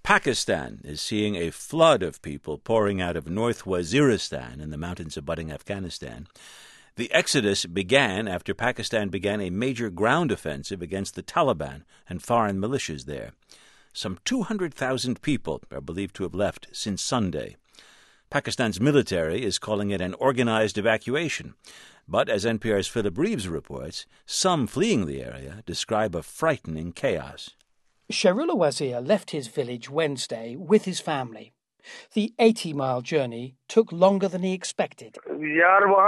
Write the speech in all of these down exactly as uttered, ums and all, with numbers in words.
Pakistan is seeing a flood of people pouring out of North Waziristan in the mountains abutting Afghanistan. The exodus began after Pakistan began a major ground offensive against the Taliban and foreign militias there. Some two hundred thousand people are believed to have left since Sunday. Pakistan's military is calling it an organized evacuation. But as N P R's Philip Reeves reports, some fleeing the area describe a frightening chaos. Sherullah Wazir left his village Wednesday with his family. The eighty-mile journey took longer than he expected. We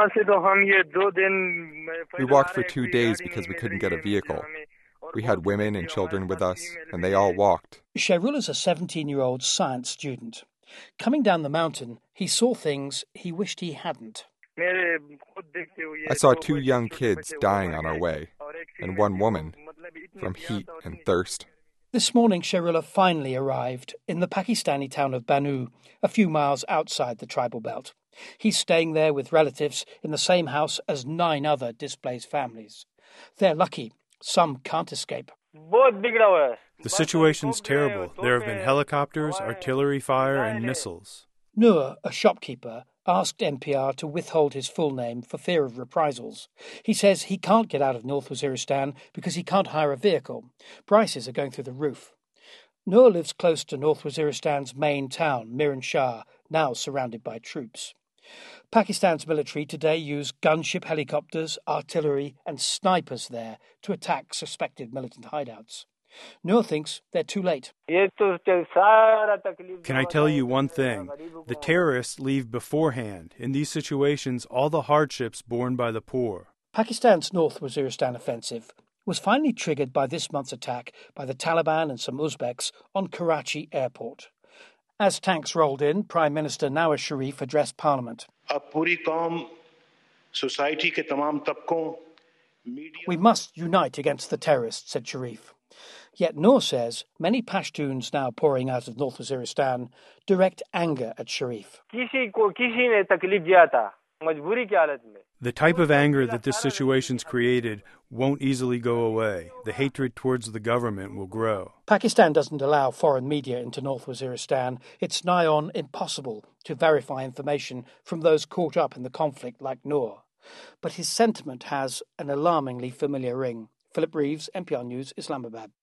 walked for two days because we couldn't get a vehicle. We had women and children with us, and they all walked. Sherullah's a seventeen-year-old science student. Coming down the mountain, he saw things he wished he hadn't. I saw two young kids dying on our way, and one woman, from heat and thirst. This morning, Sherullah finally arrived in the Pakistani town of Banu, a few miles outside the tribal belt. He's staying there with relatives in the same house as nine other displaced families. They're lucky. Some can't escape. The situation's terrible. There have been helicopters, artillery fire, and missiles. Noor, a shopkeeper, asked N P R to withhold his full name for fear of reprisals. He says he can't get out of North Waziristan because he can't hire a vehicle. Prices are going through the roof. Noor lives close to North Waziristan's main town, Miran Shah, now surrounded by troops. Pakistan's military today used gunship helicopters, artillery and snipers there to attack suspected militant hideouts. Noor thinks they're too late. Can I tell you one thing? The terrorists leave beforehand. In these situations, all the hardships borne by the poor. Pakistan's North Waziristan offensive was finally triggered by this month's attack by the Taliban and some Uzbeks on Karachi airport. As tanks rolled in, Prime Minister Nawaz Sharif addressed Parliament. We must unite against the terrorists, said Sharif. Yet Noor says many Pashtuns now pouring out of North Waziristan direct anger at Sharif. The type of anger that this situation's created won't easily go away. The hatred towards the government will grow. Pakistan doesn't allow foreign media into North Waziristan. It's nigh on impossible to verify information from those caught up in the conflict like Noor. But his sentiment has an alarmingly familiar ring. Philip Reeves, N P R News, Islamabad.